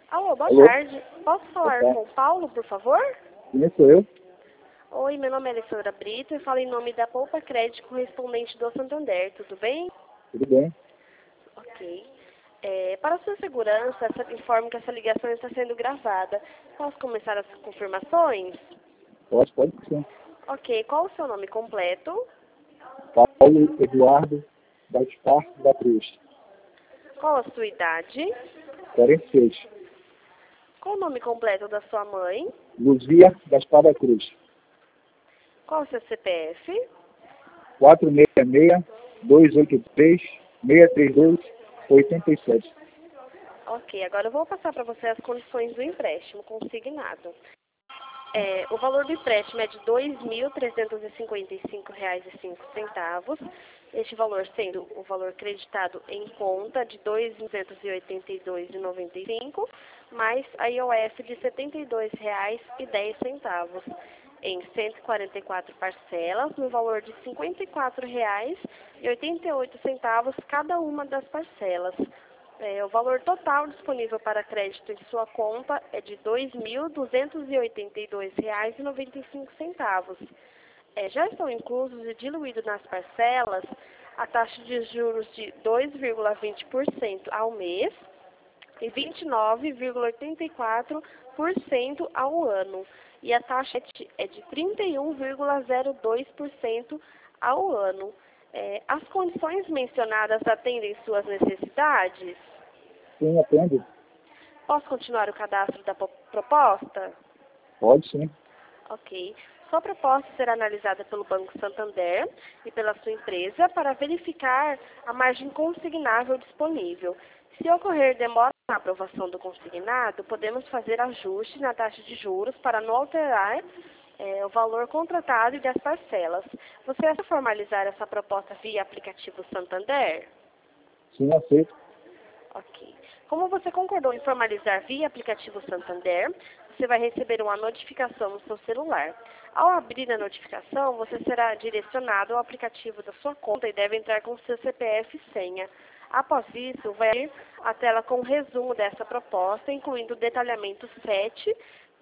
Alô, boa Alô? tarde. Posso falar Boa com o Paulo, por favor? Quem sou eu? Oi, meu nome é Alessandra Brito e falo em nome da Poupa Crédito correspondente do Santander, tudo bem? Tudo bem? Ok. Para sua segurança, informo que essa ligação está sendo gravada. Posso começar as confirmações? Pode sim. Ok, qual o seu nome completo? Paulo Eduardo Gaspar da Cruz, Qual a sua idade? 46. Qual o nome completo da sua mãe? Luzia Gaspar da Cruz, Qual o seu CPF? 466-283-632-87. Ok, agora eu vou passar para você as condições do empréstimo consignado. O valor do empréstimo é de R$ 2.355,05. Este valor sendo o valor creditado em conta de R$ 2.282,95, mais a IOF de R$ 72,10 em 144 parcelas, no valor de R$ 54,88 cada uma das parcelas. O valor total disponível para crédito em sua conta é de R$ 2.282,95. Já estão inclusos e diluídos nas parcelas a taxa de juros de 2,20% ao mês e 29,84% ao ano. E a taxa é de 31,02% ao ano. As condições mencionadas atendem suas necessidades? Sim, atende? Posso continuar o cadastro da proposta? Pode sim. Ok. Sua proposta será analisada pelo Banco Santander e pela sua empresa para verificar a margem consignável disponível. Se ocorrer demora na aprovação do consignado, podemos fazer ajuste na taxa de juros para não alterar o valor contratado e das parcelas. Você vai formalizar essa proposta via aplicativo Santander? Sim, aceito. Ok. Como você concordou em formalizar via aplicativo Santander, você vai receber uma notificação no seu celular. Ao abrir a notificação, você será direcionado ao aplicativo da sua conta e deve entrar com seu CPF e senha. Após isso, vai abrir a tela com o resumo dessa proposta, incluindo o detalhamento 7